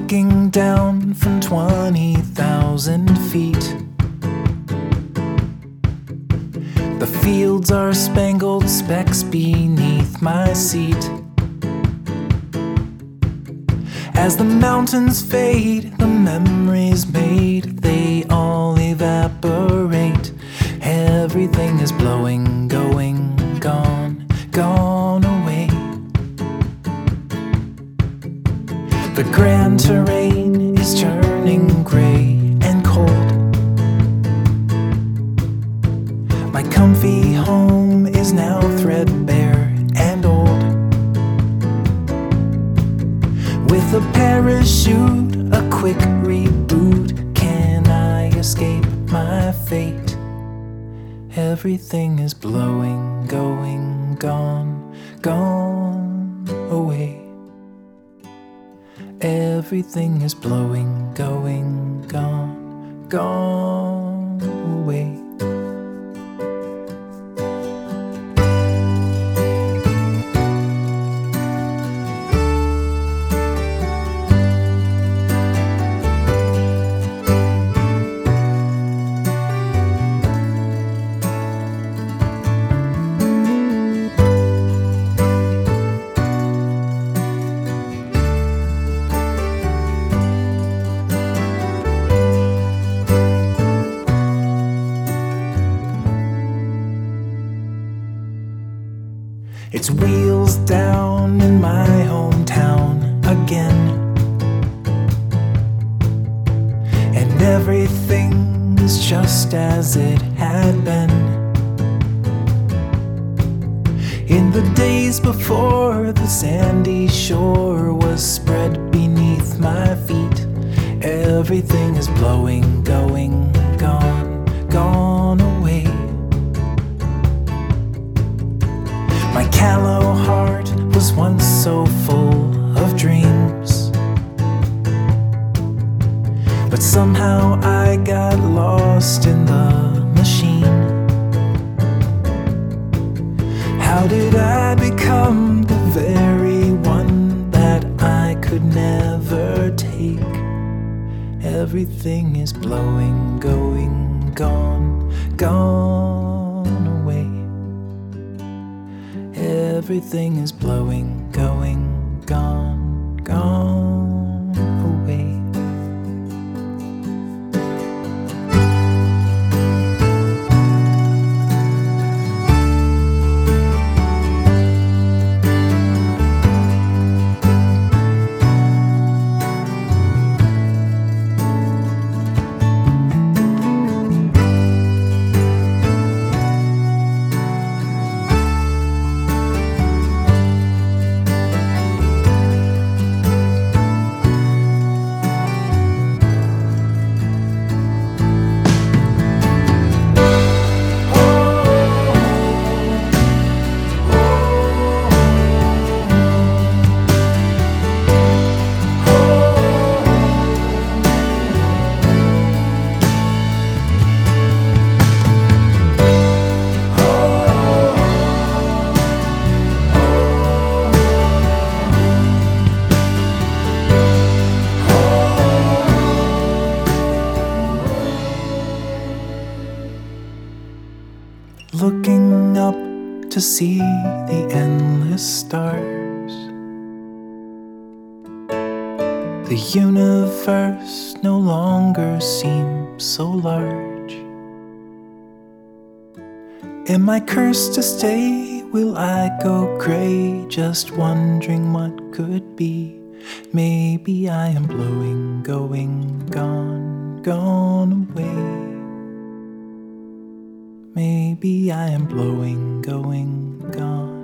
looking down from 20,000 feet. The fields are spangled specks beneath my seat. As the mountains fade, the memories made, they all evaporate. Everything is blowing, going, gone, gone away. The grand terrain is turning gray and cold. My comfy home is now threadbare and old. With a parachute, a quick reboot, can I escape my fate? Everything is blowing, going, gone, gone away. Everything is blowing, going, gone, gone away. It's wheels down in my hometown again, and everything is just as it had been. In the days before the sandy shore was spread beneath my feet, everything is blowing, going, gone, gone away. My callow heart was once so full of dreams, but somehow I got lost in the machine. How did I become the very one that I could never take? Everything is blowing, going, gone, gone away. Everything is blowing, going, gone, gone away. Looking up to see the endless stars, the universe no longer seems so large. Am I cursed to stay? Will I go gray? Just wondering what could be. Maybe I am blowing, going, gone, gone away. Maybe I am blowing, going, gone.